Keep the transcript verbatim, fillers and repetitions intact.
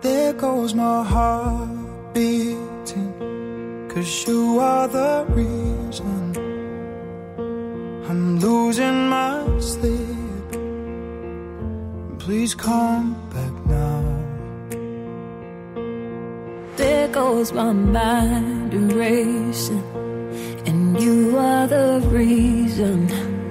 There goes my heart beating, 'cause you are the reason I'm losing my sleep. Please come back now. There goes my mind erasing, and you are the reason